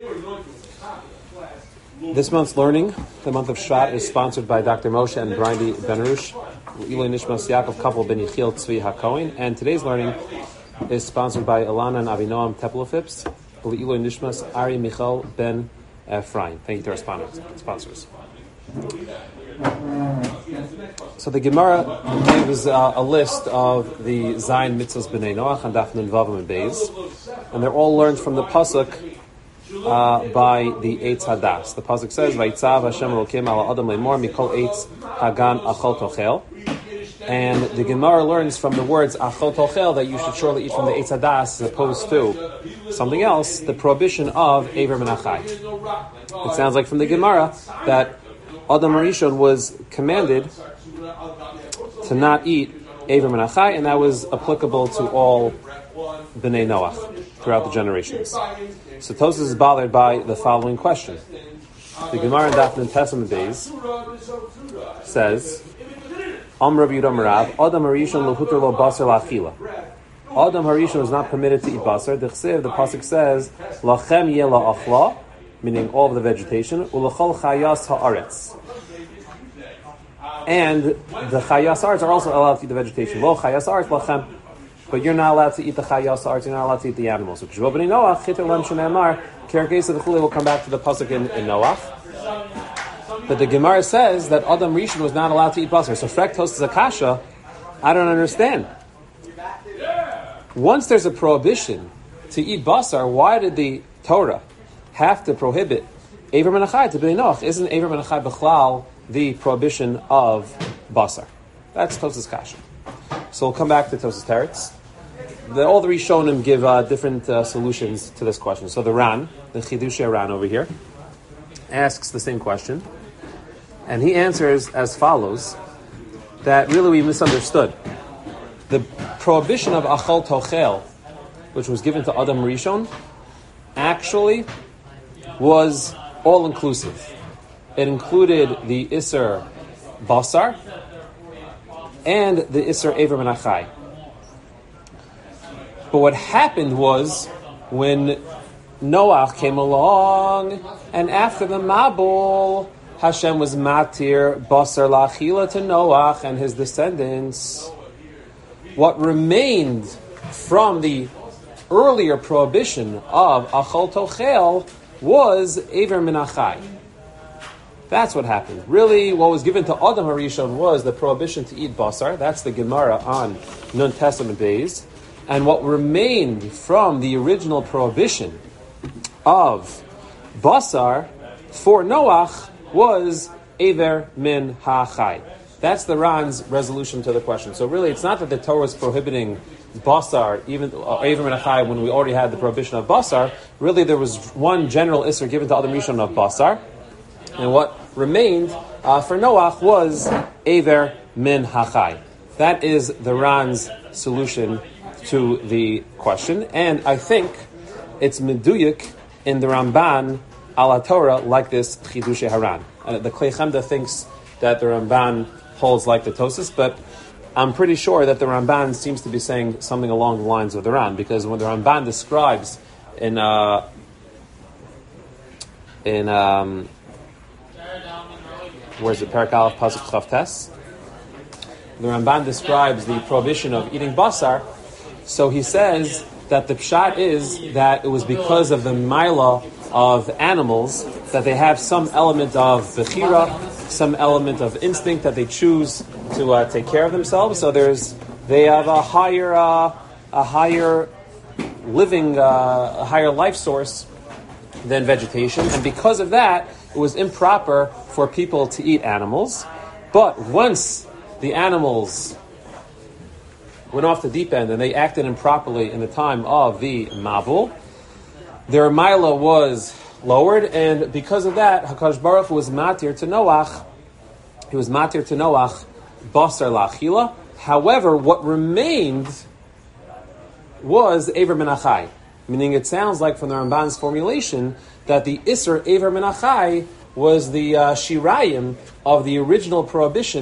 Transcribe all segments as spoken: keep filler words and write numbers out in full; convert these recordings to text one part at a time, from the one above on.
This month's learning, the month of Shvat, is sponsored by Doctor Moshe and Brindy Ben-Arush, Iloi Nishmas Yaakov Couple Ben Yechiel Tzvi HaKohen, and today's learning is sponsored by Ilana and Avinoam Teplofips, Iloi Nishmas Ari Michal Ben Ephraim. Thank you to our sponsors. So the Gemara gives uh, a list of the Zayin Mitzvahs B'nai Noach and Daf Nun Vav and Beis, and they're all learned from the pasuk uh, by the Eitz Hadas. The pasuk says, "Vayitzav Hashem Elokim ala Adam le'mor mikol Eitz Hagan achol tochel," and the Gemara learns from the words achol tochel that you should surely eat from the Eitz Hadas as opposed to something else, the prohibition of Eiver Menachai. It sounds like from the Gemara that Adam Rishon was commanded to not eat Eiver Menachai, and that was applicable to all B'nai Noach throughout the generations. So Tosfos is bothered by the following question. The Gemara in Daf Nun Tesam Beis says, Am Rav Yudam Rav, Adam Harishon lo huter lo basar la'achila. Adam Harishon was not permitted to eat basar. The Chsev, the pasuk says, Lachem yeh la'achla, meaning all of the vegetation, ulachol chayas ha'aretz. And the chayas ha'aretz are also allowed to eat the vegetation. Lo chayas ha'aretz lachem. But you're not allowed to eat the chayas ha'aretz, you're not allowed to eat the animals. So K'shvo b'nei Noach, chiter lem shene'amar, kerkesa v'chulei, will come back to the pasuk in, in Noach. But the Gemara says that Adam Rishon was not allowed to eat basar. So Frek Tosfos Akasha, I don't understand. Once there's a prohibition to eat basar, why did the Torah have to prohibit Eiver Menachai to B'nai Noach? Isn't Eiver Menachai B'chlal the prohibition of basar? That's Tosfos Kasha. So we'll come back to Tosfos Teretz. The, all the Rishonim give uh, different uh, solutions to this question. So the Ran, the Chidushei Ran over here, asks the same question, and he answers as follows: that really we misunderstood. The prohibition of Achol Tochel, which was given to Adam Rishon, actually was all-inclusive. It included the Isser Basar and the Isser Eiver Menachai. But what happened was, when Noach came along, and after the Mabul, Hashem was matir Basar La'achila to Noach and his descendants. What remained from the earlier prohibition of Achol Tochel was Eiver Menachai. That's what happened. Really, what was given to Adam Harishon was the prohibition to eat basar. That's the Gemara on Nun Tesam Beis. And what remained from the original prohibition of basar for Noach was Eiver Min HaChai. That's the Ran's resolution to the question. So really, it's not that the Torah was prohibiting basar, even uh, Eiver Menachai, when we already had the prohibition of basar. Really, there was one general isser given to Adam Rishon of basar, and what remained uh, for Noach was Eiver Min HaChai. That is the Ran's solution to the question, and I think it's meduyik in the Ramban ala Torah like this Chidushei Haran. Uh, the Klei Chemda thinks that the Ramban holds like the Tosfos, but I'm pretty sure that the Ramban seems to be saying something along the lines of the Ran, because when the Ramban describes in uh, in um, where's the Perek Aleph Pasuk Chav Tes, the Ramban describes the prohibition of eating basar. So he says that the pshat is that it was because of the maila of animals that they have some element of bechira, some element of instinct that they choose to uh, take care of themselves. So there's they have a higher uh, a higher living uh, a higher life source than vegetation, and because of that, it was improper for people to eat animals. But once the animals went off the deep end and they acted improperly in the time of the Mabul, their Mila was lowered, and because of that, HaKadosh Baruch Hu was matir to Noach. He was matir to Noach basar la'achila. However, what remained was Eiver Menachai. Meaning, it sounds like from the Ramban's formulation that the Isser Eiver Menachai was the uh, Shirayim of the original prohibition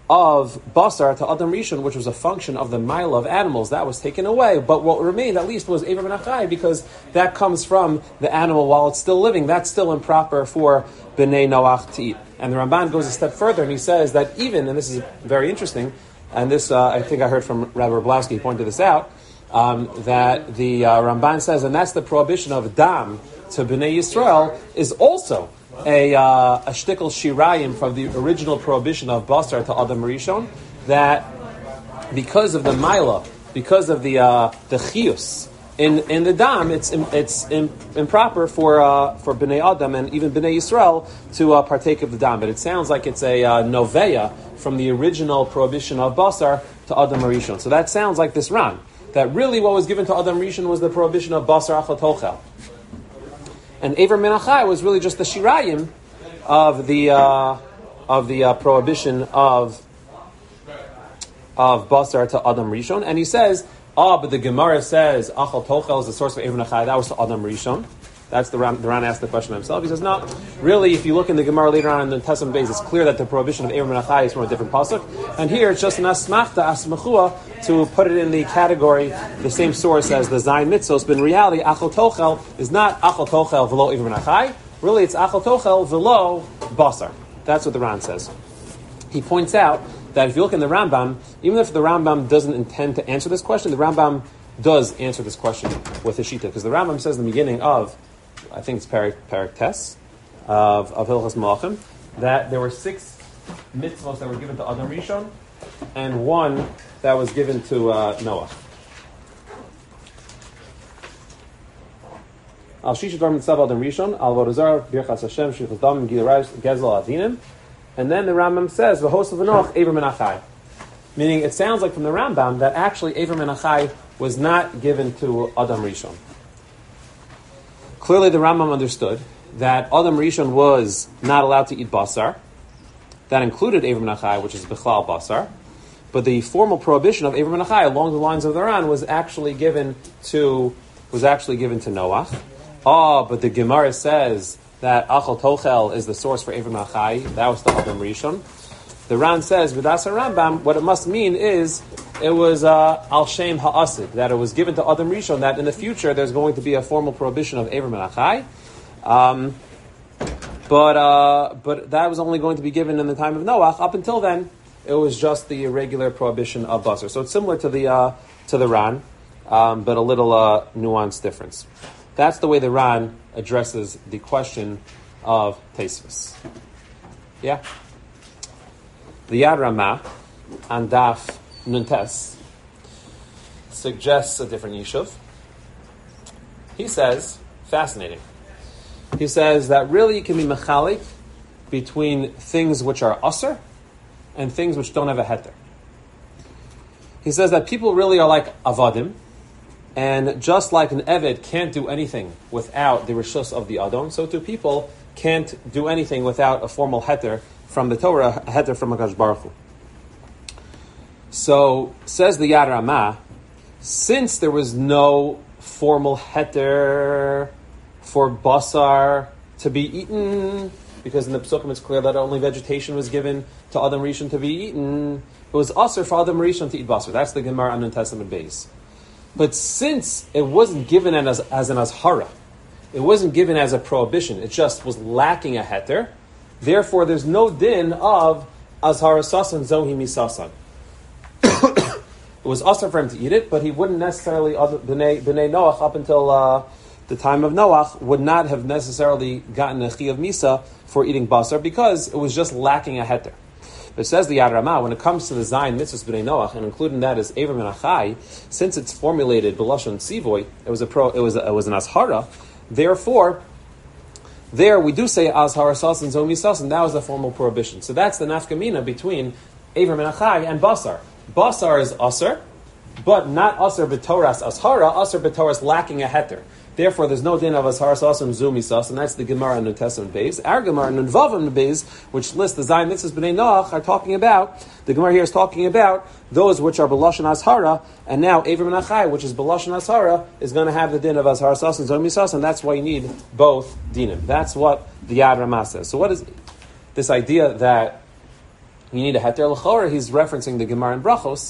of basar to Adam Rishon, which was a function of the mile of animals, that was taken away. But what remained, at least, was Ever Ben Achai, because that comes from the animal while it's still living. That's still improper for Bnei Noach to eat. And the Ramban goes a step further, and he says that even, and this is very interesting, and this uh, I think I heard from Rabbi Rablowski, he pointed this out, um, that the uh, Ramban says, and that's the prohibition of dam to Bnei Yisrael, is also a uh, a shtickle shirayim from the original prohibition of basar to Adam Rishon, that because of the mila, because of the uh, the chiyus in in the dam, it's it's improper for uh, for Bnei Adam and even Bnei Yisrael to uh, partake of the dam. But it sounds like it's a uh, noveya from the original prohibition of basar to Adam Rishon. So that sounds like this Ran, that really what was given to Adam Rishon was the prohibition of basar achal tochel. And Ever Ben Achai was really just the shirayim of the uh, of the uh, prohibition of of basar to Adam Rishon. And he says, ah, but the Gemara says achal tochel is the source for Ever Ben Achai. That was to Adam Rishon. That's the Ran. The Ran asked the question himself. He says, no, really, if you look in the Gemara later on in the Tesam Beis, it's clear that the prohibition of Ever Ben Achai is from a different pasuk. And here it's just an asmachta, asmachua, to put it in the category, the same source as the Zayin Mitzvos. But in reality, achal tochel is not achal tochel v'lo Ever Ben Achai. Really, it's achal tochel v'lo basar. That's what the Ran says. He points out that if you look in the Rambam, even if the Rambam doesn't intend to answer this question, the Rambam does answer this question with his shita, because the Rambam says in the beginning of, I think it's Parak, Parak Tes of, of Hilchos Malachim, that there were six mitzvos that were given to Adam Rishon, and one that was given to uh, Noah. Al Shisha Dvar Mitzvah Adam Rishon, Al Vodazar, Birchas Hashem, Shlichus Dam, Gilerais, Gezel Adinim, and then the Rambam says, V'hos of Enoch, Ever Ben Achai. Meaning, it sounds like from the Rambam that actually Ever Ben Achai was not given to Adam Rishon. Clearly, the Rambam understood that Adam Rishon was not allowed to eat basar. That included Ever Ben Achai, which is Bechlal basar. But the formal prohibition of Ever Ben Achai, along the lines of the Ran, was actually given to was actually given to Noach. Ah, but the Gemara says that Achal Tochel is the source for Ever Ben Achai. That was the Adam Rishon. The Ran says, V'das Rambam, what it must mean is it was uh, al shem ha'asid, that it was given to Adam Rishon, that in the future there's going to be a formal prohibition of Ever Ben Achai. Um, but uh, but that was only going to be given in the time of Noach. Up until then, it was just the regular prohibition of basar. So it's similar to the uh, to the Ran, um, but a little uh, nuanced difference. That's the way the Ran addresses the question of Tosfos. Yeah? The Yad Ramah on Daf Nuntes suggests a different yishuv. He says, fascinating. He says that really you can be mechalik between things which are usr and things which don't have a heter. He says that people really are like avadim, and just like an eved can't do anything without the rishus of the adon, so too people can't do anything without a formal heter from the Torah, a heter from HaKadosh Baruch Hu. So, says the Yad Ramah, since there was no formal heter for basar to be eaten, because in the Pesukim it's clear that only vegetation was given to Adam Rishon to be eaten, it was asur for Adam Rishon to eat basar. That's the Gemara on the Testament base. But since it wasn't given as, as an azhara, it wasn't given as a prohibition, it just was lacking a heter, therefore there's no din of azhara sasan zohi misasan. It was asur for him to eat it, but he wouldn't necessarily, B'nai, B'nai Noach, up until uh, the time of Noach, would not have necessarily gotten a chi of misa for eating basar, because it was just lacking a heter. But it says the Yad Ramah, when it comes to the Zayin Mitzvahs B'nai Noach, and including that as Ever Ben Achai, since it's formulated b'lashon tzivoy, it was a pro, it was a, it was an azhara. Therefore, there we do say azhara sas and zomi sas, and that was the formal prohibition. So that's the nafkamina between Ever Ben Achai and basar. Basar is asr, but not asr b'toras azhara, asr b'toras lacking a heter. Therefore, there's no din of azhar sas and zumi sas, and that's the Gemara in the Testament base. Our Gemara in Nunvav base, which lists the Zayin Mitzvahs B'nai Noach, are talking about, the Gemara here is talking about those which are b'lashon azhara, and now Ever Ben Achai, which is b'lashon azhara, is going to have the din of azhar sas and zumi sas, and that's why you need both dinim. That's what the Yad Ramah says. So what is this idea that you need a heter. L'chora, he's referencing the Gemara in Brachos,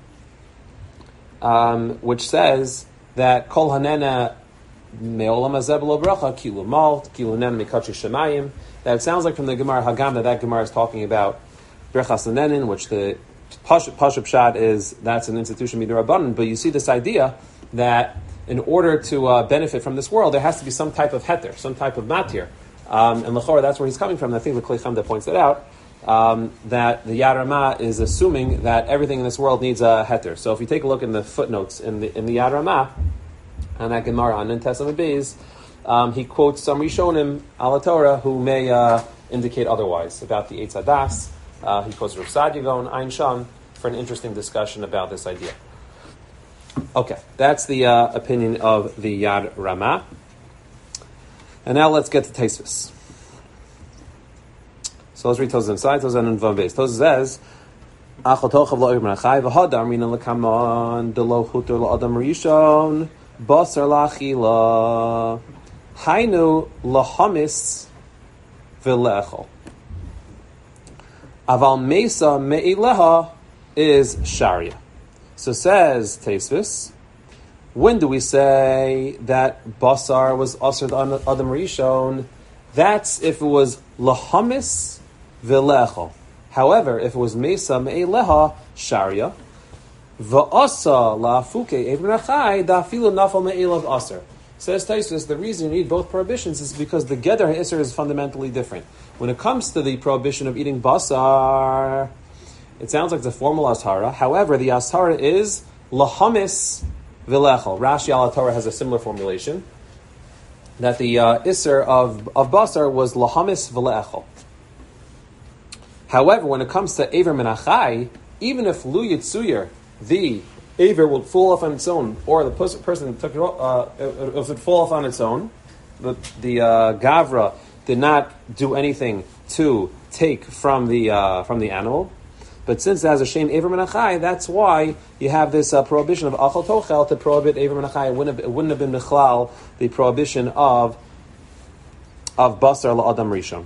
um, which says that kol hanena me'olam hazeh b'lo bracha kilu malt kilu nena mikatchi shemayim. That it sounds like from the Gemara Hagam that that Gemara is talking about brachas hanenin, which the Pashup Pshat is that's an institution midrabanan. But you see this idea that in order to uh, benefit from this world, there has to be some type of heter, some type of matir. Um, and l'chora, that's where he's coming from. And I think the Klei Chamda points it out, um, that the Yad Ramah is assuming that everything in this world needs a heter. So if you take a look in the footnotes in the in the Yad Ramah, on that Gemara on Nintesam Beis, um, he quotes some Rishonim ala Torah who may uh, indicate otherwise about the Eitz Hadas. Uh, he quotes Rav Sadia Gaon Ein Sham for an interesting discussion about this idea. Okay, that's the uh, opinion of the Yad Ramah. And now let's get to Tosfos. So let's read Tosfos inside. Tosfos and Vav Beis. Tosfos says, "Achotochav lo ibn achai v'hadam rina lekaman delo chuter la'adam rishon basar la'achila hainu lahamis v'le'echol aval mesa me'ileha is sharia." So says Tosfos, when do we say that basar was asr on Adam Rishon? That's if it was lahamis v'lechol. However, if it was mesa me'eleha sharia, v'asa la'afuke even achai da'afilu nafal me'elav asr. Says Tosfos, the reason you need both prohibitions is because the geder ha'isr is fundamentally different. When it comes to the prohibition of eating basar, it sounds like it's a formal ashara. However, the ashara is lahamis v'lechol. Rashi al Torah has a similar formulation, that the uh, isser of, of basar was lahamis v'lechol. However, when it comes to aver menachai, even if lu yitzuyer, the aver will fall off on its own, or the pers- person took it, uh, if it fall off on its own, the, the uh, gavra did not do anything to take from the uh, from the animal. But since it has a shame aver menachai, that's why you have this uh, prohibition of achal tochel to prohibit aver menachai. It wouldn't have, it wouldn't have been mechlal the prohibition of of basar la'adam rishon.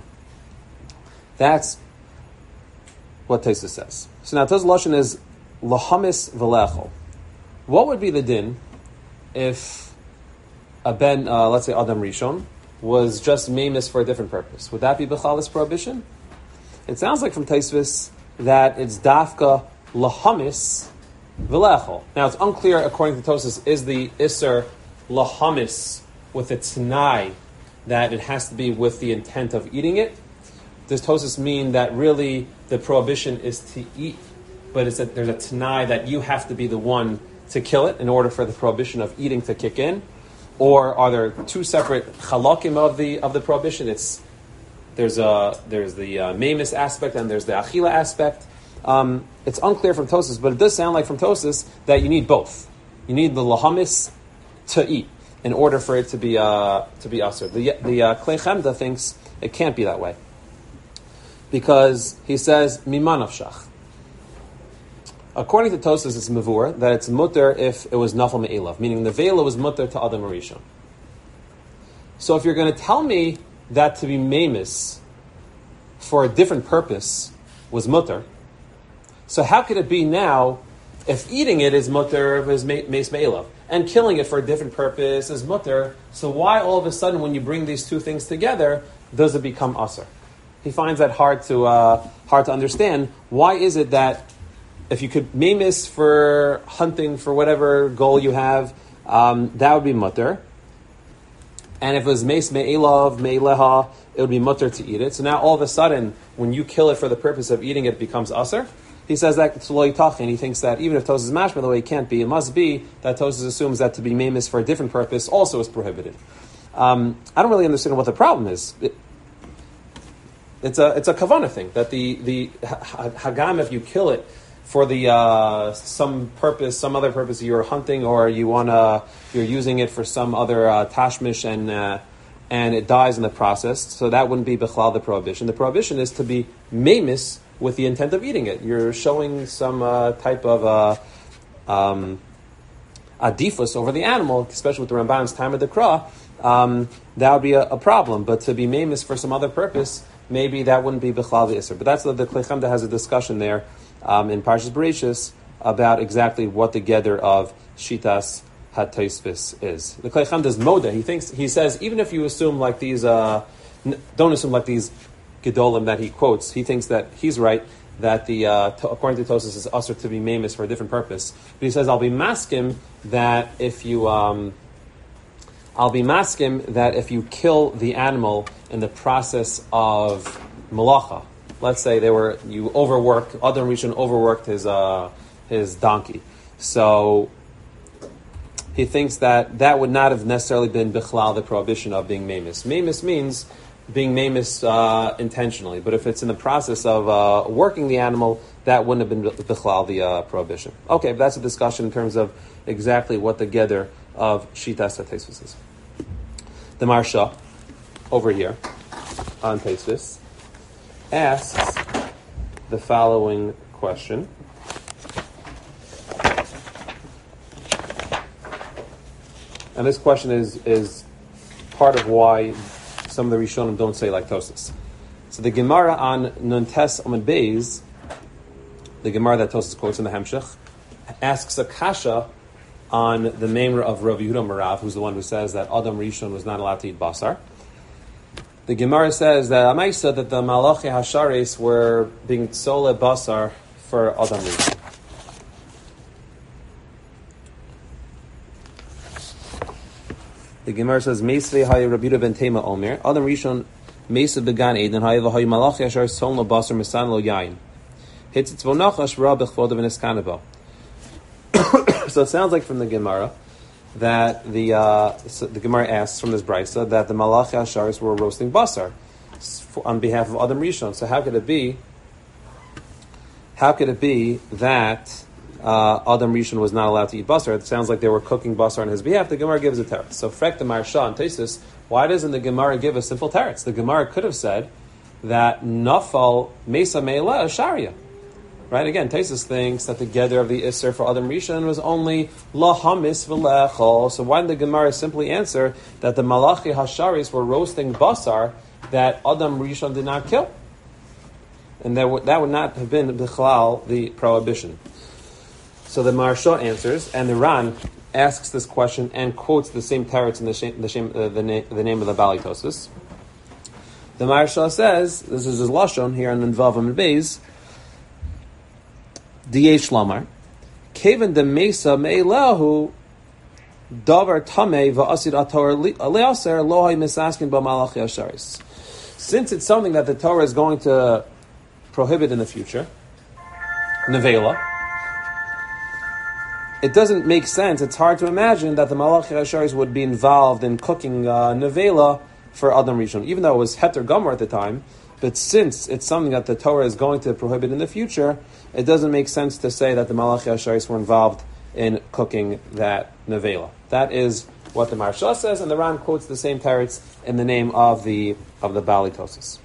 That's what Tosfos says. So now Tosfos lashon is lahamis v'lechol. What would be the din if a ben, uh, let's say adam rishon, was just memis for a different purpose? Would that be b'chalis prohibition? It sounds like from Tosfos that it's dafka lahamis v'lechol. Now it's unclear according to Tosfos, is the isser lahamis with a t'nai that it has to be with the intent of eating it? Does Tosfos mean that really the prohibition is to eat, but it's a, there's a t'nai that you have to be the one to kill it in order for the prohibition of eating to kick in? Or are there two separate chalakim of the of the prohibition? It's There's a there's the uh, memis aspect and there's the achila aspect. Um, it's unclear from Tosfos, but it does sound like from Tosfos that you need both. You need the lahamis to eat in order for it to be uh, to be asur. The the uh, Klei Chamda thinks it can't be that way because he says mimanavshach. According to Tosfos, it's mavur that it's mutter if it was nafal me'elav, meaning the vela was mutter to adam rishon. So if you're going to tell me that to be memis for a different purpose was mutter, so how could it be now if eating it is mutter of his meis me'elav and killing it for a different purpose is mutter? So why all of a sudden when you bring these two things together does it become asur? He finds that hard to uh, hard to understand. Why is it that if you could memis for hunting for whatever goal you have, um, that would be mutter. And if it was meis me'elav, me'eleha, it would be mutter to eat it. So now all of a sudden, when you kill it for the purpose of eating it, it becomes asur. He says that it's lo yitach, and he thinks that even if Tosfos is mashma, the way it can't be, it must be that Tosfos assumes that to be memis for a different purpose also is prohibited. Um, I don't really understand what the problem is. It, it's a it's a kavanah thing that the the hagam, if you kill it for the uh, some purpose, some other purpose, you're hunting or you wanna, you're using it for some other uh, tashmish and uh, and it dies in the process. So that wouldn't be bechlal the prohibition. The prohibition is to be memis with the intent of eating it. You're showing some uh, type of uh, um, adifus over the animal, especially with the Ramban's time of the Kra. Um, that would be a, a problem. But to be memis for some other purpose, maybe that wouldn't be Bichlal the Isser. But that's the, the Klei Chemda has a discussion there um, in Parshas Bereshis about exactly what the gather of Shitas HaTosfos is. The Klei Chemda is Moda. He thinks, he says, even if you assume like these, uh, n- don't assume like these Gedolim that he quotes, he thinks that he's right, that the, uh, to, according to Tosfos, is usher to be mamis for a different purpose. But he says, I'll be maskim that if you, um, I'll be maskim that if you kill the animal in the process of malacha, let's say they were, you overworked, Adam Rishon overworked his, uh, his donkey. So, he thinks that that would not have necessarily been bichlal, the prohibition of being mamis. Mamis means being mamis uh, intentionally, but if it's in the process of uh, working the animal, that wouldn't have been bichlal, the uh, prohibition. Okay, but that's a discussion in terms of exactly what the gather of Shitas HaTosfos is. The Marsha, over here, on Tosfos, asks the following question. And this question is is part of why some of the Rishonim don't say like Tosfos. So the Gemara on Nuntes Amud Beis, the Gemara that Tosfos quotes in the Hemshech, asks a kasha on the memra of Rav Yehuda Marav, who's the one who says that Adam Rishon was not allowed to eat basar. The Gemara says that Amaisa that the Malachi Hasharis were being tzole basar for Adam Rishon. The Gemara says, Meisvei Haya Rabbi Yehuda ben Tema Omer, Adam Rishon Meisa began Eden Haya v'Haya Malachi Hashar Son lo Basar Misan lo Yain. Hitzitz v'Nachash Rabbi Chvodav v'Neskanabo. So it sounds like from the Gemara that the uh, so the Gemara asks from this brisa that the Malachi Hasharis were roasting basar on behalf of Adam Rishon. So how could it be? How could it be that Uh, Adam Rishon was not allowed to eat basar? It sounds like they were cooking basar on his behalf. The Gemara gives a teretz. So frek the Marsha and Tosfos, why doesn't the Gemara give a simple teretz? The Gemara could have said that nafal mesa meila sharia. Right? Again, Tosfos thinks that the gather of the Isser for Adam Rishon was only la hamis v'lechol. So why didn't the Gemara simply answer that the Malachi Hasharis were roasting basar that Adam Rishon did not kill? And that would, that would not have been bichlal, the prohibition. So the Marsha answers, and the Ran asks this question and quotes the same teretz in the, shame, the, shame, uh, the, na- the name of the Bali Tosfos. The Marsha says, this is his lashon here on Vav Amud Beis, Diyesh Lamar, Kevin de Mesa Me'elahu Davar Tamei Va'asid Ator Leaser Lohai Misaskin B'Malachi Hasharis. Since it's something that the Torah is going to prohibit in the future, Nevela, it doesn't make sense. It's hard to imagine that the Malachi Hasharis would be involved in cooking uh, nevela for Adam Rishon, even though it was Heter Gomer at the time. But since it's something that the Torah is going to prohibit in the future, it doesn't make sense to say that the Malachi Hasharis were involved in cooking that nevela. That is what the Marsha says, and the Ran quotes the same teretz in the name of the of the Bali Tosfos.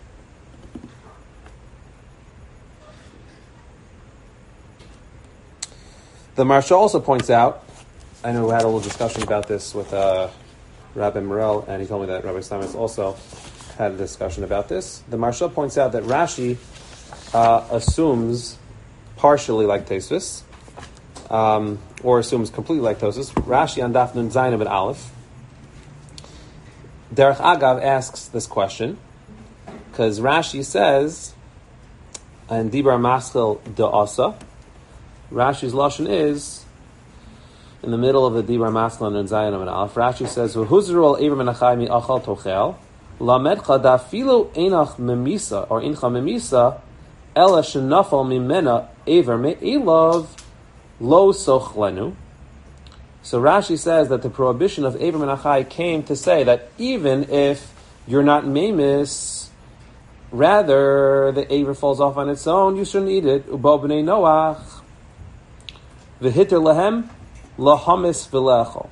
The Marsha also points out, I know we had a little discussion about this with uh, Rabbi Morel, and he told me that Rabbi Steinmetz also had a discussion about this. The Marsha points out that Rashi uh, assumes partially like Tosfos, um, or assumes completely like Tosfos. Rashi on Daf Nun Zayin and Aleph. Derech Agav asks this question, because Rashi says, and Dibra Maschil de Asa, Rashi's lashon is in the middle of the Dibra Maslan and Zayin and Aleph. Rashi says, "V'huzru al Abraham and Achai mi achal tochel lamedcha dafilu einach memisa or incha memisa ela shenafal mimena aver me'elav lo sochlenu." So Rashi says that the prohibition of Abraham and Achai came to say that even if you're not memis, rather the aver falls off on its own, you shouldn't eat it. Ubo b'nei Noach. V'hiter lehem lahamis v'lechol.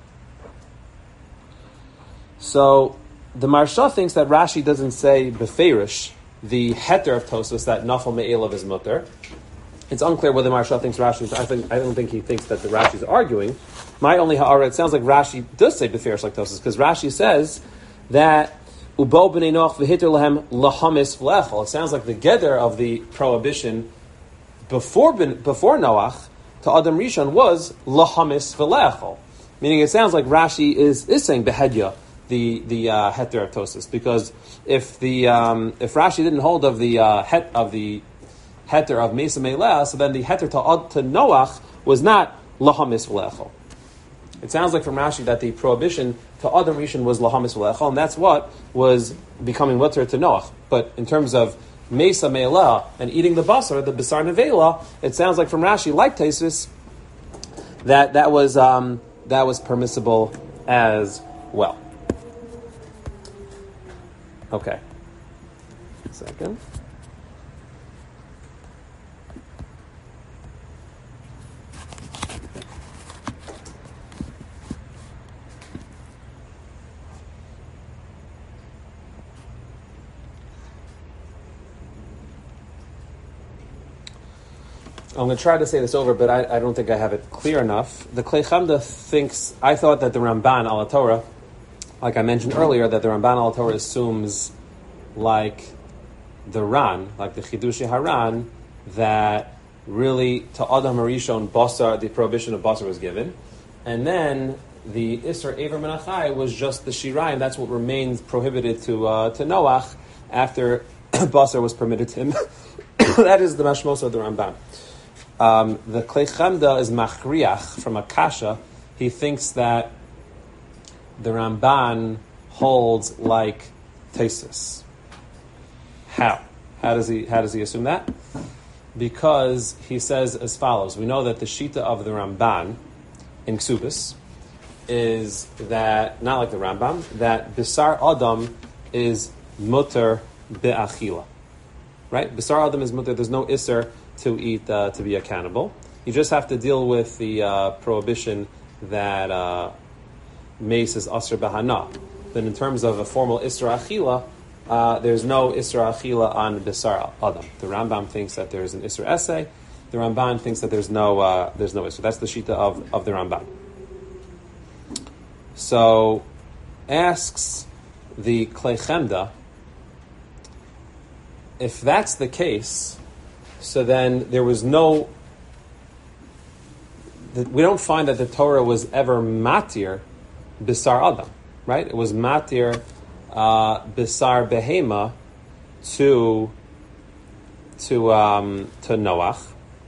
So the Marsha thinks that Rashi doesn't say beferish the heter of Tosfos that nafal me'elav is mutter. It's unclear whether Marsha thinks Rashi is. I think I don't think he thinks that the Rashi is arguing. My only ha'ara, it sounds like Rashi does say beferish like Tosfos, because Rashi says that Ubo b'nei Noach v'hitir lahem lahamis v'lechol. It sounds like the geder of the prohibition before before Noach to Adam Rishon was lahamis v'lechol. Meaning, it sounds like Rashi is, is saying behedya, the the uh, heter of Tosis, because if the um, if Rashi didn't hold of the uh, het of the heter of Mesa Meleh, so then the heter to, to Noach was not lahamis v'lechol. It sounds like from Rashi that the prohibition to Adam Rishon was lahamis v'lechol, and that's what was becoming mutter to Noach. But in terms of Mesa Meleh and eating the basar, the basar nevela, it sounds like from Rashi, like Taisus, that that was um, that was permissible as well. Okay. Second. I'm going to try to say this over, but I, I don't think I have it clear enough. The Klei Chamda thinks, I thought that the Ramban al Torah, like I mentioned earlier, that the Ramban al Torah assumes, like the Ran, like the Chidushi Haran, that really to Adam Harishon Basar, the prohibition of Basar was given, and then the Isser Ever Menachai was just the Shirayim. That's what remains prohibited to uh, to Noach after Basar was permitted to him. That is the mashmos of the Ramban. Um, the Klei Chamda is machriach from Akasha. He thinks that the Ramban holds like Tesis. How? How does he? How does he assume that? Because he says as follows: we know that the shita of the Ramban in Ksubis is that, not like the Rambam, that Bisar Adam is mutter be'achila. Right? Bisar Adam is mutter. There's no isser to eat, uh, to be a cannibal. You just have to deal with the uh, prohibition that uh, mace is asr bahana. But in terms of a formal isra achila, uh, there's no isra achila on Bisar Adam. The Rambam thinks that there's an isra essay. The Ramban thinks that there's no uh, there's no isra. That's the shita of, of the Ramban. So, asks the Klei Chemda, if that's the case, so then there was no, we don't find that the Torah was ever matir Bisar Adam, right? It was matir uh, Bisar Behema to to um, to Noach,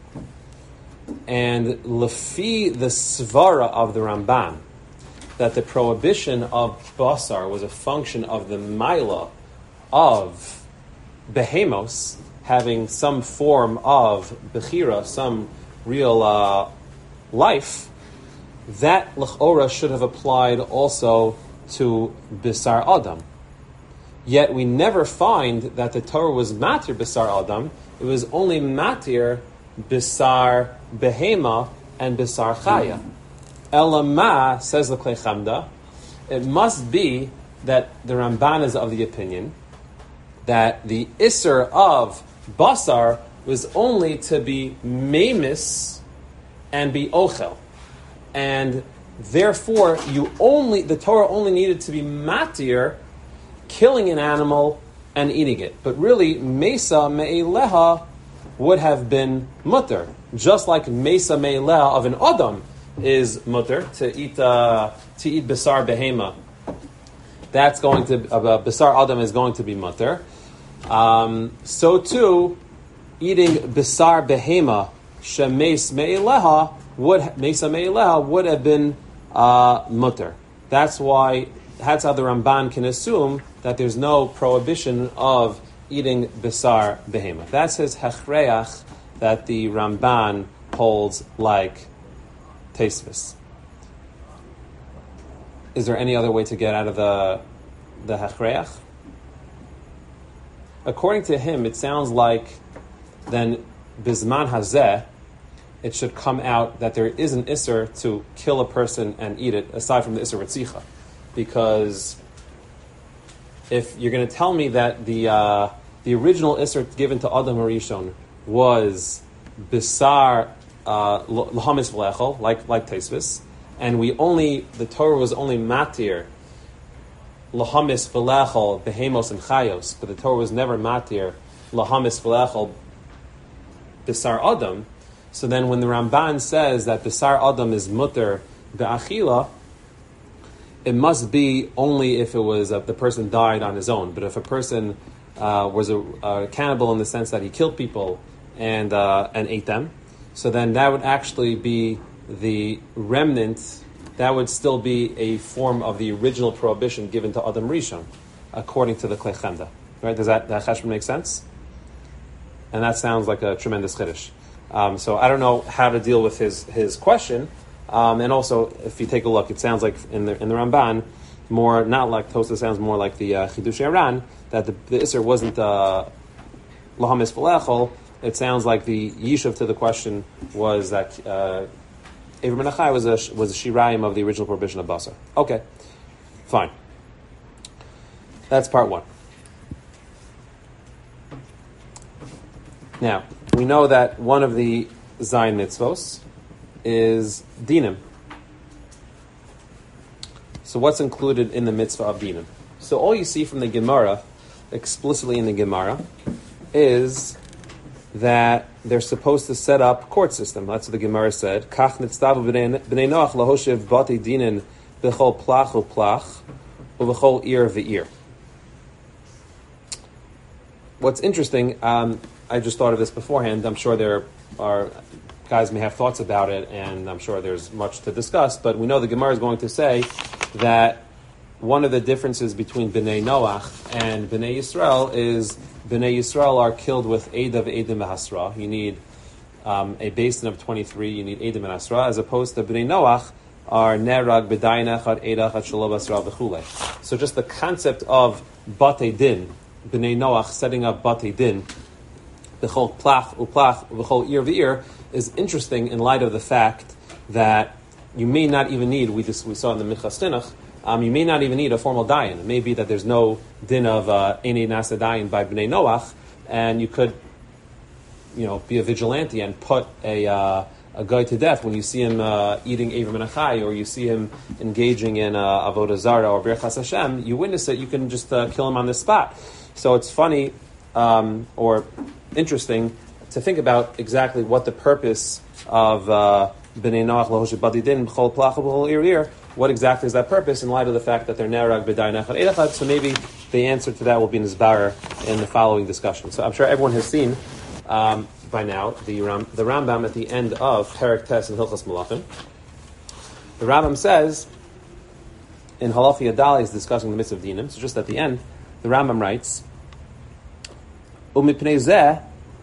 and lefi the svara of the Ramban, that the prohibition of basar was a function of the maila of behemos having some form of bechira, some real uh, life. That l'chora should have applied also to bisar adam. Yet we never find that the Torah was matir bisar adam. It was only matir bisar behema and bisar chaya. Elama, says the Klei Chamda, it must be that the Ramban is of the opinion that the Isser of Basar was only to be Memis and be Ochel. And therefore, you only the Torah only needed to be Matir, killing an animal and eating it. But really, Mesa Me'eleha would have been Mutter, just like Mesa Me'eleha of an Adam is mutter to eat uh, to eat basar behema. That's going to uh, basar adam is going to be mutter. Um, so too, eating basar behema shemes me'eleha would mesa me'eleha would have been uh, mutter. That's why that's how the Ramban can assume that there's no prohibition of eating basar behema. That's his hechreach that the Ramban holds like Teisvis. Is there any other way to get out of the the hechreach? According to him, it sounds like then bisman hazeh, it should come out that there is an isser to kill a person and eat it, aside from the isser retzicha, because if you're going to tell me that the uh, the original isser given to Adam Harishon was bisar l'hamis v'lechol, like like Teisvis, and we only the Torah was only matir lahamis v'lechol behemos and chayos, but the Torah was never matir lahamis v'lechol b'sar adam. So then, when the Ramban says that b'sar adam is mutter be'achila, it must be only if it was uh, the person died on his own. But if a person uh, was a, a cannibal in the sense that he killed people and uh, and ate them, so then that would actually be the remnant. That would still be a form of the original prohibition given to Adam Rishon, according to the Klei Chemda. Right? Does that that cheshbon make sense? And that sounds like a tremendous chiddush. Um, so I don't know how to deal with his his question. Um, and also, if you take a look, it sounds like in the in the Ramban, more not like Tosa, sounds more like the uh, Chidush Aran, that the, the Isser wasn't uh, Lahamis V'lechol. It sounds like the Yishuv to the question was that uh, Avraham Menachai was a was a Shirayim of the original prohibition of Basar. Okay, fine. That's part one. Now, we know that one of the Zayin mitzvos is dinim. So what's included in the mitzvah of dinim? So all you see from the Gemara, explicitly in the Gemara, is that they're supposed to set up court system. That's what the Gemara said. Kach nitztavu b'nei Noach lahoshev bati dinin b'chol plach u'plach u'v'chol ir v'ir. What's interesting, um, I just thought of this beforehand. I'm sure there are guys may have thoughts about it, and I'm sure there's much to discuss, but we know the Gemara is going to say that one of the differences between Bnei Noach and Bnei Yisrael is Bnei Yisrael are killed with Eidav Eidim Hasra. You need um, a basin of twenty-three, you need Eidim and Hasra, as opposed to Bnei Noach are Nerag, B'dayin Echad, Eidach, Shalob Hasra, V'chulei. So just the concept of Batei Din, Bnei Noach setting up Batei Din, B'chol Plach, Uplach, V'chol Ir V'ir, is interesting in light of the fact that you may not even need, we just we saw in the Minchas Tinuch, um, you may not even need a formal dayan. It may be that there's no din of Einei Nasa dayan by Bnei Noach, and you could, you know, be a vigilante and put a uh, a guy to death when you see him uh, eating Avraham Menachai, or you see him engaging in uh, Avodah Zarah or Birchas Hashem. You witness it, you can just uh, kill him on the spot. So it's funny um, or interesting to think about exactly what the purpose of uh, Bnei Noach Lahoshev Bati Din B'chol Plach B'chol Ir Ir, what exactly is that purpose in light of the fact that they're Nerag B'dayin Echad Eidachad? So maybe the answer to that will be in Nizbarer in the following discussion. So I'm sure everyone has seen um, by now the Ram, the Rambam at the end of Perek Tes and Hilchos Malachim. The Rambam says in Halacha Yadal, he's discussing the mitzvah of dinim. So just at the end, the Rambam writes, Umipnei Zeh,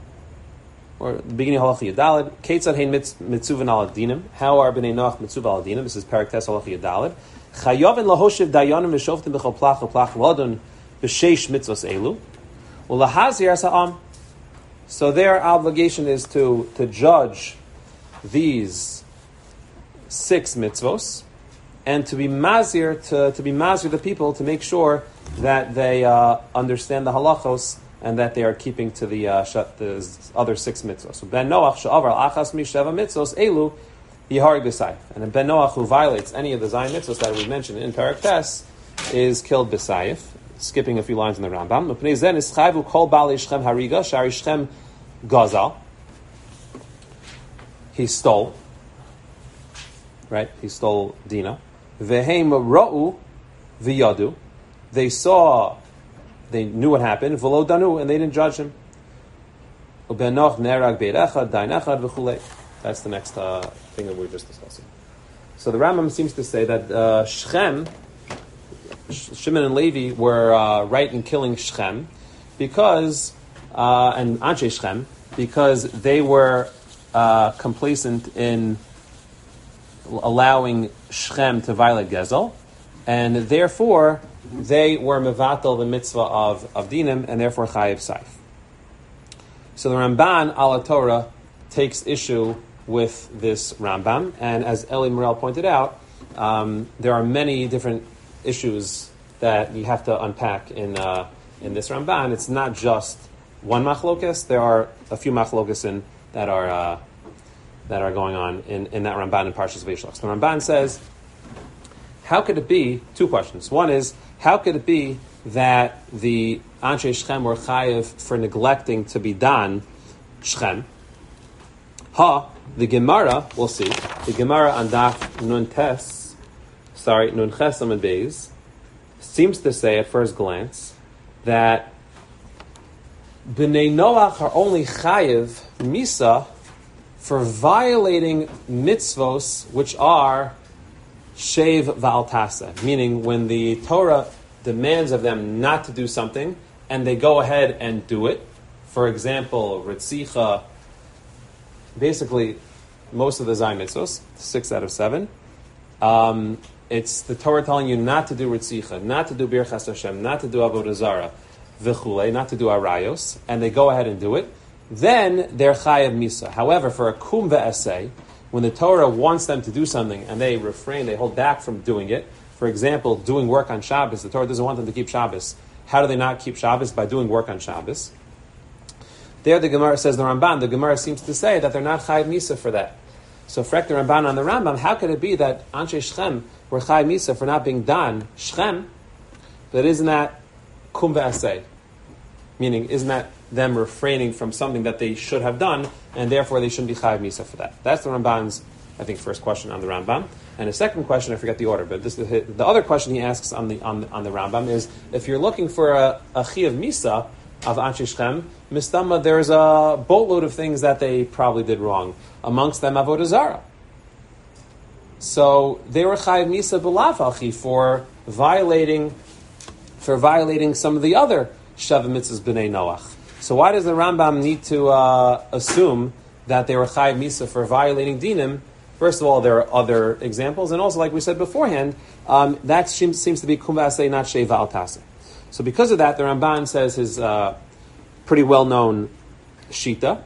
or the beginning of Halacha Yadalid, Keitzad hein mitzuvan al dinim. How are Bnei Noach mitzuv al dinim? This is Perek Tes Halacha Yadalid. Chayovin lahoshev dayanim v'shoftim b'chol plach u'plach v'ladun b'sheish mitzvos elu. U'lahazir sa'am. So their obligation is to to judge these six mitzvos and to be mazir to to be mazir the people, to make sure that they uh, understand the halachos and that they are keeping to the, uh, the other six mitzvos. So Ben Noach she'avar achas misheva mitzvos elu yiharig b'sayif. And Ben Noach, who violates any of the Zayin mitzvos that we mentioned in Perek Tes, is killed b'sayif. Skipping a few lines in the Rambam. Mepnei zeh nischayvu kol bali shchem hariga shari shchem gazal. He stole. Right? He stole Dina. Vehem ra'u v'yadu. They saw. They knew what happened, v'lo danu, and they didn't judge him. Uben Noach nerag beit echad, dayin echad v'chulei. That's the next uh, thing that we were just discussing. So the Rambam seems to say that uh, Shechem, Shimon and Levi were uh, right in killing Shechem because, uh, and Anshe Shechem, because they were uh, complacent in allowing Shechem to violate Gezel, and therefore they were mevatel the mitzvah of, of dinim, and therefore chayiv saif. So the Ramban ala Torah takes issue with this Rambam, and as Eli Morel pointed out, um, there are many different issues that you have to unpack in uh, in this Ramban. It's not just one machlokas. There are a few machlokas in that are uh, that are going on in, in that Ramban in Parshas Vayishlach. So the Ramban says, how could it be? Two questions. One is, how could it be that the Anshe Shechem were chayiv for neglecting to be done Shechem? Ha, the Gemara, we'll see, the Gemara on Daf Nun Tes, sorry, Nun Ches Amud Beis, seems to say at first glance that B'nai Noach are only chayiv misa for violating mitzvos which are shev v'al taseh, meaning when the Torah demands of them not to do something and they go ahead and do it. For example, ritzicha, basically most of the Zayin mitzvos, six out of seven, um, it's the Torah telling you not to do ritzicha, not to do birchas Hashem, not to do avodah zarah, v'chulei, not to do arayos, and they go ahead and do it, then they're chayav misa. However, for a kum ve'aseh, when the Torah wants them to do something and they refrain, they hold back from doing it, for example, doing work on Shabbos, the Torah doesn't want them to keep Shabbos. How do they not keep Shabbos? By doing work on Shabbos. There the Gemara says, the Ramban, the Gemara seems to say that they're not chayav misa for that. So frek the Ramban on the Rambam, how could it be that Anshe Shechem were chayav misa for not being done Shechem, but isn't that kum ve'aseh? Meaning, isn't that them refraining from something that they should have done, and therefore they shouldn't be chayav misa for that? That's the Ramban's, I think, first question on the Rambam. And a second question, I forget the order, but this is the, the other question he asks on the on the, on the Rambam is, if you're looking for a, a chayav misa of Anshe Shechem, mistama, there's a boatload of things that they probably did wrong. Amongst them, avodah zarah. So they were chayav misa b'lav achi for violating for violating some of the other Sheva mitzvahs b'nei Noach. So why does the Rambam need to uh, assume that they were chayav misa for violating dinim? First of all, there are other examples, and also, like we said beforehand, um, that seems, seems to be kum v'aseh, not sheva al taseh. So because of that, the Ramban says his uh, pretty well-known shita,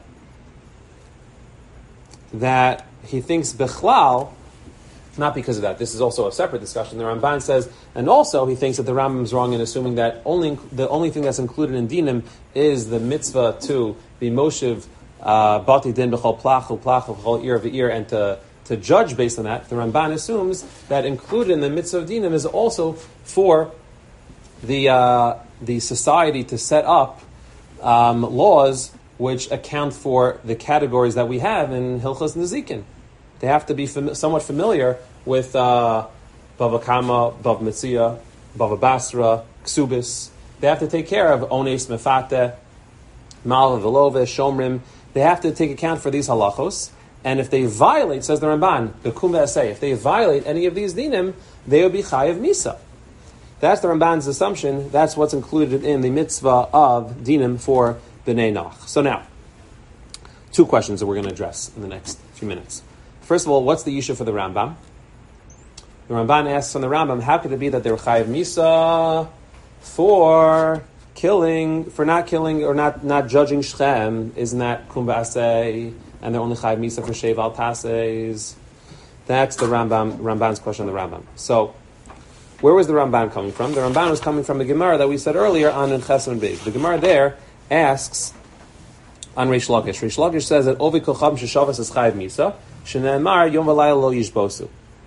that he thinks bechlal, not because of that, this is also a separate discussion, the Ramban says, and also he thinks that the Rambam is wrong in assuming that only the only thing that's included in dinim is the mitzvah to be moshev bati din b'chol plachu, plachu b'chol ir v'ir, and to to judge based on that. The Ramban assumes that included in the mitzvah of dinim is also for the uh, the society to set up um, laws which account for the categories that we have in Hilchos Nezikin. They have to be fam- somewhat familiar with uh, Bava Kama, Bava Metzia, Bava Basra, Ksubis. They have to take care of Ones Mefate, Mal Velove, Shomrim. They have to take account for these halachos. And if they violate, says the Ramban, the Kum Ve'aseh, if they violate any of these dinim, they will be chayav misa. That's the Ramban's assumption. That's what's included in the mitzvah of dinim for B'nai Noach. So now, two questions that we're going to address in the next few minutes. First of all, what's the issue for the Rambam? The Ramban asks on the Rambam, how could it be that they were chayav misa for killing, for not killing or not, not judging Shechem? Isn't that Kum Ve'aseh? And they're only chayav misa for shev al tases. That's the Rambam, Ramban's question on the Rambam. So, where was the Ramban coming from? The Ramban was coming from the Gemara that we said earlier on in Ches Amud Beis. The Gemara there asks on Reish Lakish. Reish Lakish says that Ovi kocham sheshavas is chayav misa, shene'emar yom v'layla lo yishbosu.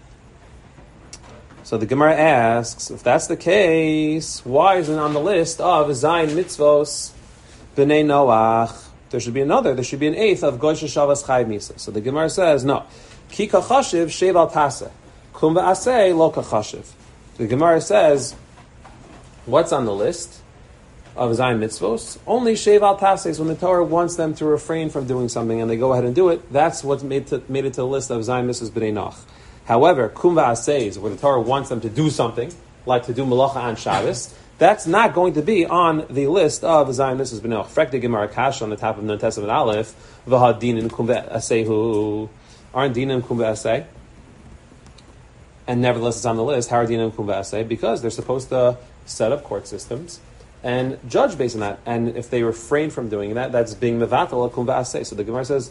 So the Gemara asks, if that's the case, why isn't it on the list of Zayin mitzvos b'nei Noach? There should be another. There should be an eighth of Goy Sheshavas Chayav Misa. So the Gemara says, no. Ki kachashiv shev al taseh. Kum v'aseh lo kachashiv. The Gemara says, what's on the list of Zayin mitzvos? Only shev al taseh. When the Torah wants them to refrain from doing something and they go ahead and do it, that's what's made, to, made it to the list of Zayin mitzvos b'nei Noach. However, kum v'aseh is where the Torah wants them to do something, like to do malacha on Shabbos. That's not going to be on the list of Zayin mitzvos b'nei Noach. Frek de Gemara Kash on the top of Nun Tes Amud Aleph, v'ha dinim kum ve'asehu. Aren't dinim kum ve'aseh? And nevertheless it's on the list. How are dinim kum ve'aseh? Because they're supposed to set up court systems and judge based on that. And if they refrain from doing that, that's being mevatel kum ve'aseh. So the Gemara says,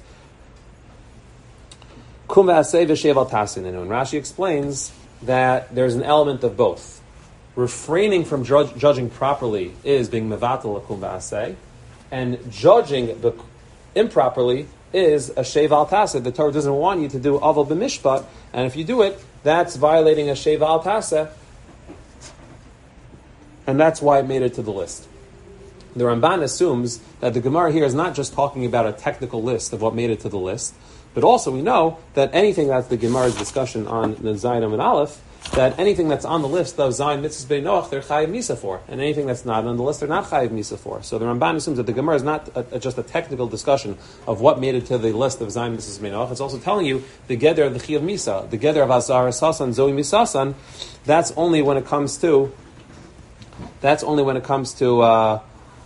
kum ve'aseh v'shev al tasin. And Rashi explains that there's an element of both. Refraining from judge, judging properly is being mevatel kum ve'aseh, and judging the, improperly is a shev al taseh. The Torah doesn't want you to do aval b'mishpat, and if you do it, that's violating a shev al taseh. and that's why it made it to the list. The Ramban assumes that the Gemara here is not just talking about a technical list of what made it to the list, but also we know that anything that's the Gemara's discussion on the Zayin and Aleph, that anything that's on the list of Zayin Mitzvahs Bnei Noach, they're Chayiv Misa for, and anything that's not on the list, they're not Chayiv Misa for. So the Ramban assumes that the Gemara is not a, a, just a technical discussion of what made it to the list of Zayin Mitzvahs Bnei Noach. It's also telling you the Geder of the Chayiv Misa, the Geder of Azar Sasan, Zoe Misasan. That's only when it comes to. That's only when it comes to uh,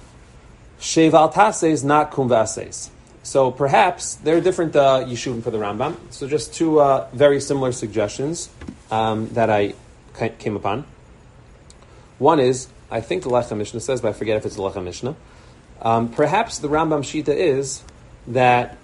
Sheval Tases, not Kum V'Ases. So perhaps there are different uh, yeshuvim for the Rambam. So just two uh, very similar suggestions um, that I came upon. One is, I think the Lechem Mishnah says, but I forget if it's the Lechem Mishnah. Um, perhaps the Rambam Shita is that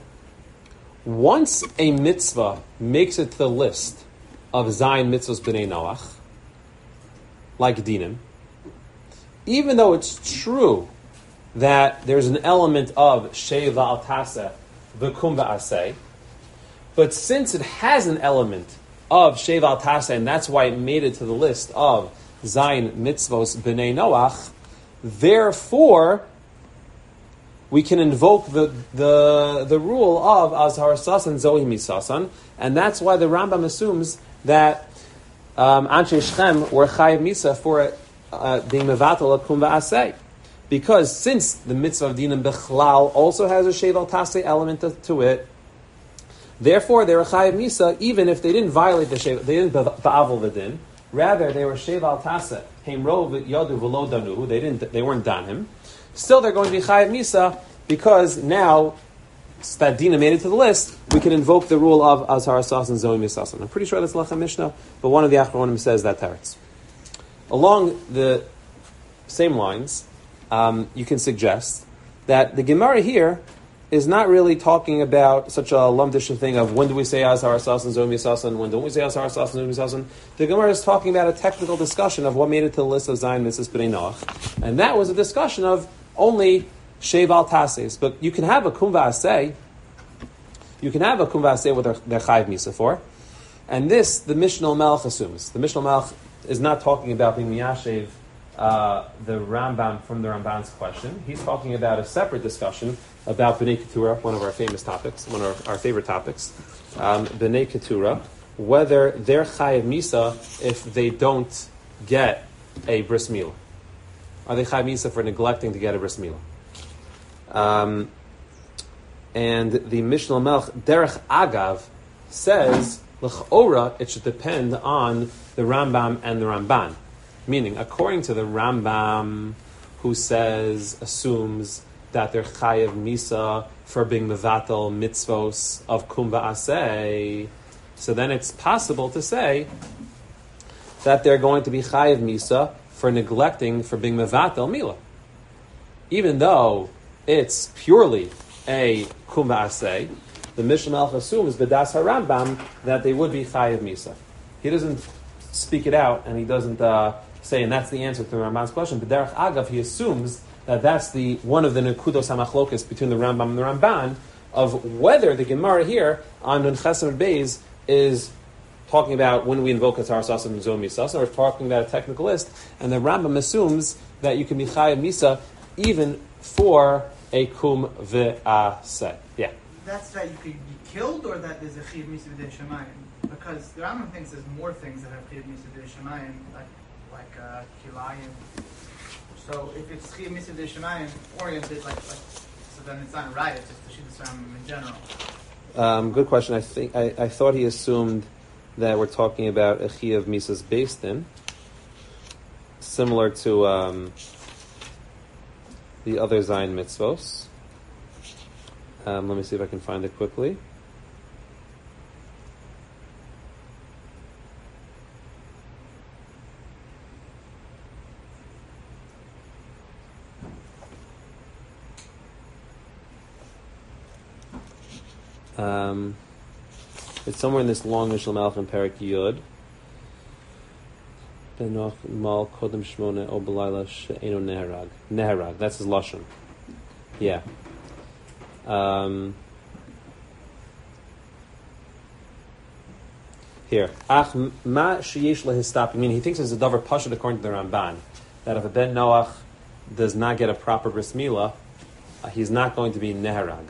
once a mitzvah makes it to the list of Zayin Mitzvos B'nei Noach, like Dinim, even though it's true that there's an element of Sheva al Taseh v'kum v'aseh, but since it has an element of Sheva al Taseh, and that's why it made it to the list of Zayin Mitzvos B'nei Noach, therefore we can invoke the the, the rule of Azhar Sasan Zohi Misasan, and that's why the Rambam assumes that um, Anshe Shechem were Chayiv Misa for uh, being Mevatel Kum v'aseh. Because since the mitzvah of Dinam Bechlal also has a Sheval Taseh element to, to it, therefore they were Chayiv Misa, even if they didn't violate the Sheval, they didn't Ba'avol V'din, rather they were Sheval Taseh, Heimro Yadu V'lo Danuhu, they didn't, they weren't Danim, still they're going to be Chayiv Misa, because now that Dinam made it to the list, we can invoke the rule of Azhar Sas and Zoe Misasan. I'm pretty sure that's Lechem Mishnah, but one of the Achronim says that teretz. Along the same lines, Um, you can suggest that the Gemara here is not really talking about such a lumdish thing of when do we say Azhar Sasan, Zomi Sasan, when don't we say Azhar Sasan, Zomi Sasan. The Gemara is talking about a technical discussion of what made it to the list of Zayin Mitzvahs B'nei Noach. And that was a discussion of only Sheval Tases. But you can have a Kum V'aseh, you can have a Kum V'aseh with their, their Chayiv Misa for. And this, the Mishnah Melech assumes. The Mishnah Melech is not talking about being Miyashev Uh, the Rambam from the Ramban's question. He's talking about a separate discussion about B'nai Keturah, one of our famous topics, one of our, our favorite topics, um, B'nai Keturah, whether they're Chayiv Misa if they don't get a bris milah. Are they Chayiv Misa for neglecting to get a bris milah? Um, and the Mishnah Melech Derech Agav says, L'ch'ora, it should depend on the Rambam and the Ramban. Meaning, according to the Rambam, who says, assumes that they're chayav misa for being mevatel mitzvos of kum v'aseh, so then it's possible to say that they're going to be chayav misa for neglecting for being mevatel mila, even though it's purely a kum v'aseh. The Mishnah Melech assumes b'das harambam that they would be chayav misa. He doesn't speak it out, and he doesn't. Uh, Say, and that's the answer to the Ramban's question. But Derech Agav, he assumes that that's the one of the Nekudos HaMachlokas between the Rambam and the Ramban of whether the Gemara here on Nun Chesed Beis is talking about when we invoke Atzar Sasan and Zom Misasa, or talking about a technical list. And the Rambam assumes that you can be Chayav Misa even for a Kum V'aseh. Yeah. That's that you could be killed, or that there's a Chayav Misa B'dei Shemayim? Because the Rambam thinks there's more things that have Chayav Misa B'dei Shemayim, like like uh, Kilayim. So if it's Chayav Misa B'dei Shemayim oriented, like, like, so then it's not right. It's just the Shidduch Rambam in general. Um, good question. I think I, I thought he assumed that we're talking about a Chayav Misa's based in, similar to um, the other Zayin mitzvos. Um, let me see if I can find it quickly. Um, it's somewhere in this long Mishnah Malach in Perek Yud. Benoch mal kodem shmona o b'layla she'eno neherag. Neherag. That's his lashon. Yeah. Um, here. Ach ma sheyesh lehistap. I mean, he thinks it's a davar pashut according to the Ramban. that if a ben Noach does not get a proper bris milah, uh, he's not going to be neharag.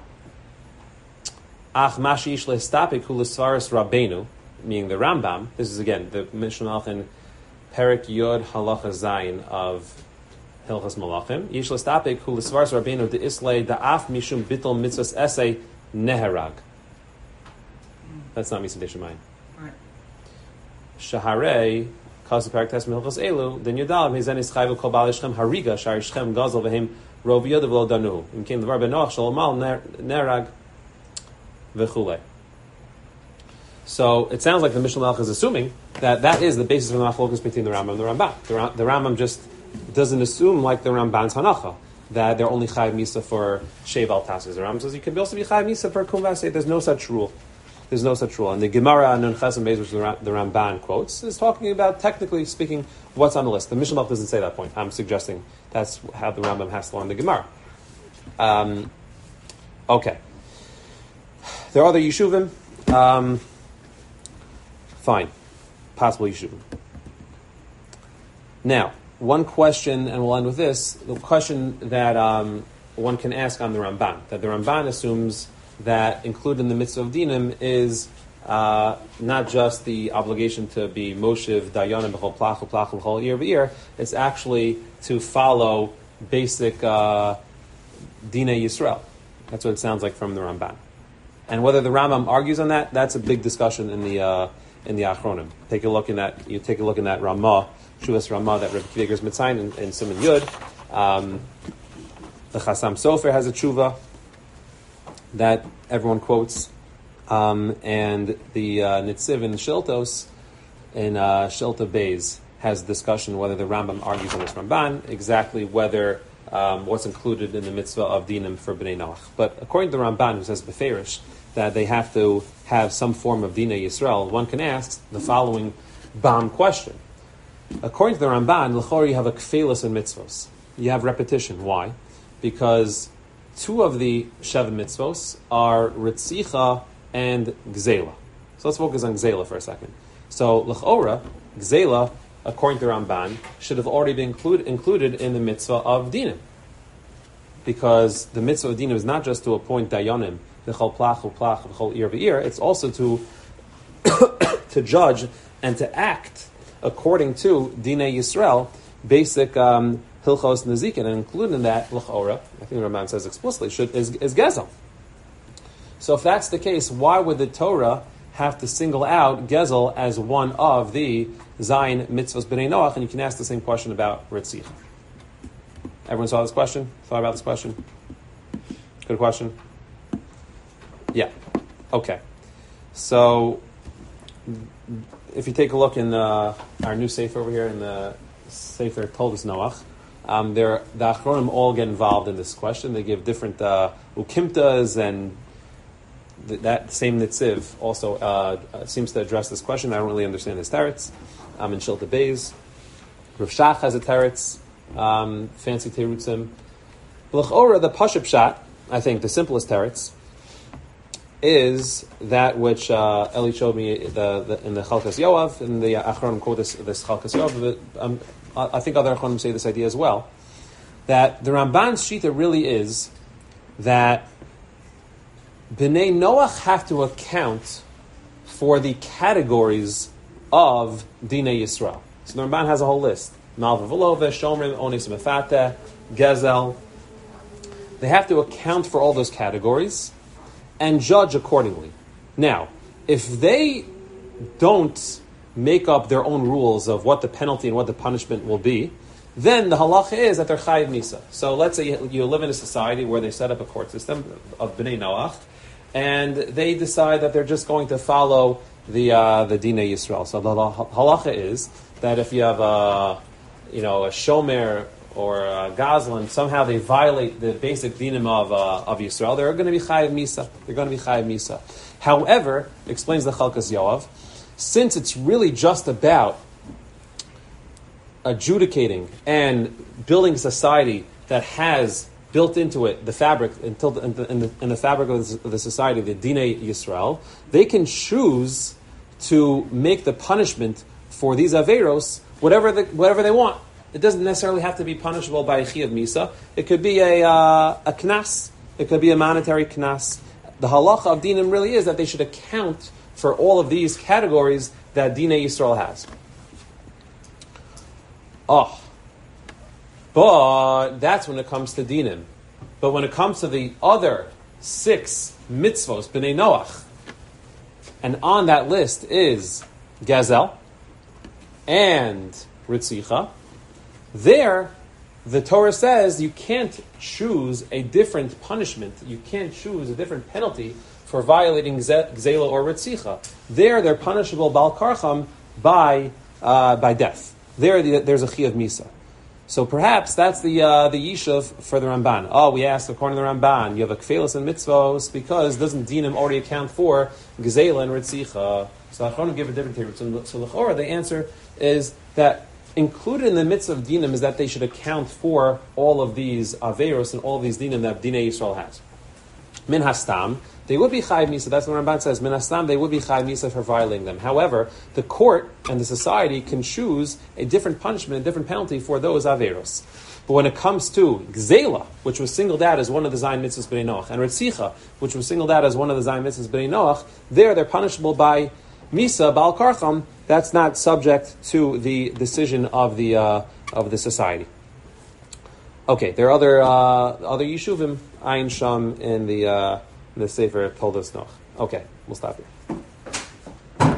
Ach mashi ish lehistapik hu l'svaris Rabbeinu, meaning the Rambam. This is again the Mishnah Malchin Perik Yod Halacha Zayin of Hilchas Malachim. Ish lehistapik hu l'svaris Rabbeinu de islay da'af mishum bittul mitzvahs esay neharag. That's not Misa Deshamayim. Right. Shaharei, Kasu Parak Tes Milchos Elu, then Yudal, Mizen is Chayvu Kol Bal Ishchem Hariga, Shar Ishchem Gazel Vehim, Rov Yodav Lo Danu. And came the Varbe Noach, Shalomal, Nerag, Vechule. So it sounds like the Mishnah Malach is assuming that that is the basis of the machlokus between the Rambam and the Ramban. The, Ram, the Rambam just doesn't assume, like the Ramban's Hanacha, that they're only Chayav Misa for Shev Al Tasses. The Rambam says you can also be Chayav Misa for Kum Vasei. There's no such rule. There's no such rule. And the Gemara Nun Chesem Beis, which the Ramban quotes, is talking about, technically speaking, what's on the list. The Mishnah Malach doesn't say that point. I'm suggesting that's how the Rambam has to learn the Gemara. Um, okay. There are other Yeshuvim. Um, fine. Possible Yeshuvim. Now, one question, and we'll end with this, the question that um, one can ask on the Ramban, that the Ramban assumes that included in the mitzvah of dinim is uh, not just the obligation to be moshev dayanim b'chol plach u'plach b'chol year b'year. It's actually to follow basic uh, dinei Yisrael. That's what it sounds like from the Ramban. And whether the Rambam argues on that, that's a big discussion in the uh, in the Achronim. Take a look in that. You take a look in that Ramah, Shuvas Ramah that Rebbe Kiva is mitzayin in, in Siman Yud. Um, the Chasam Sofer has a tshuva that everyone quotes, um, and the uh, Nitziv in Shiltos, in uh, Shilta Beis, has a discussion whether the Rambam argues on this Ramban, exactly whether um, what's included in the mitzvah of dinim for Bnei Noach. But according to the Ramban, who says beferish that they have to have some form of dinei Yisrael, one can ask the following bomb question. According to the Ramban, l'chor you have a kfelus in mitzvos. You have repetition. Why? Because two of the Sheva mitzvos are Ritzicha and Gzela. So let's focus on Gzela for a second. So, L'chora, Gzela, according to Ramban, should have already been include, included in the mitzvah of Dinim. Because the mitzvah of Dinim is not just to appoint Dayanim, V'chol plach u'plach, V'chol ir v'ir, it's also to to judge and to act according to Dinei Yisrael, basic um, Hilchos Nezikin, and included in that, L'chora, I think the Ramban says explicitly, should, is, is Gezel. So if that's the case, why would the Torah have to single out Gezel as one of the Zayin mitzvahs B'nai Noach? And you can ask the same question about Ritzicha. Everyone saw this question? Thought about this question? Good question? Yeah. Okay. So, if you take a look in the, our new Sefer over here, in the Sefer Toldos Noach, um, there the Achronim all get involved in this question. They give different uh, ukimtas, and th- that same Nitziv also uh, seems to address this question. I don't really understand his teretz. Um, in Shilta Beis, Rav Shach has a teretz, um, fancy terutzim. L'chora, the Pashup Pshat, I think the simplest teretz, is that which uh, Eli showed me the, the, in the Chalkas Yoav, in the Achronim quote this, this Chalkas Yoav. But, um, I think other Achronim say this idea as well, that the Ramban's shita really is that Bnei Noach have to account for the categories of Dinei Yisrael. So the Ramban has a whole list: Malva Velova, Shomrim, Onis Mefate, Gezel. They have to account for all those categories and judge accordingly. Now, if they don't make up their own rules of what the penalty and what the punishment will be, then the halacha is that they're chayiv misa. So let's say you, you live in a society where they set up a court system of Bnei Noach, and they decide that they're just going to follow the uh, the Dinei Yisrael. So the halacha is that if you have a, you know, a shomer or a gazlan, somehow they violate the basic dinim of uh, of Yisrael, they're going to be chayiv misa. They're going to be chayiv misa. However, explains the Chalkas Yoav, since it's really just about adjudicating and building a society that has built into it the fabric, until the, in, the, in, the, in the fabric of the, of the society, the Dinei Yisrael, they can choose to make the punishment for these Averos whatever the, whatever they want. it doesn't necessarily have to be punishable by a Chiyav Misa. It could be a uh, a knas. It could be a monetary knas. The halacha of dinim really is that they should account for all of these categories that Dinei Yisrael has. Oh, but that's when it comes to dinim. But when it comes to the other six mitzvos, B'nai Noach, and on that list is Gazel and Ritzicha, there the Torah says you can't choose a different punishment. You can't choose a different penalty for violating Gzela or Ritzicha. There they're punishable Bal Karcham by, uh, by death. There there's a Chiyav Misa. So perhaps that's the uh, the Yishuv for the Ramban. Oh, we asked according to the Ramban, you have a Kfelas and Mitzvos because doesn't Dinim already account for Gzela and Ritzicha? So I want to give a different theory. So, so L'chora, the answer is that included in the mitzvah of Dinim is that they should account for all of these Averos and all of these Dinim that Dinei Yisrael has. Min Hastam, they would be Chai Misa. That's what Ramban says. Min Hastam, they would be Chai Misa for violating them. However, the court and the society can choose a different punishment, a different penalty for those Averos. But when it comes to Gzela, which was singled out as one of the Zayin Mitzvahs B'nai Noach, and Ritzicha, which was singled out as one of the Zayin Mitzvahs B'nai Noach, there they're punishable by Misa, Bal Karcham. That's not subject to the decision of the uh, of the society. Okay, there are other uh, other Yishuvim, Ayin Sham in the uh, in the Sefer Toldos Noach. Okay, we'll stop here.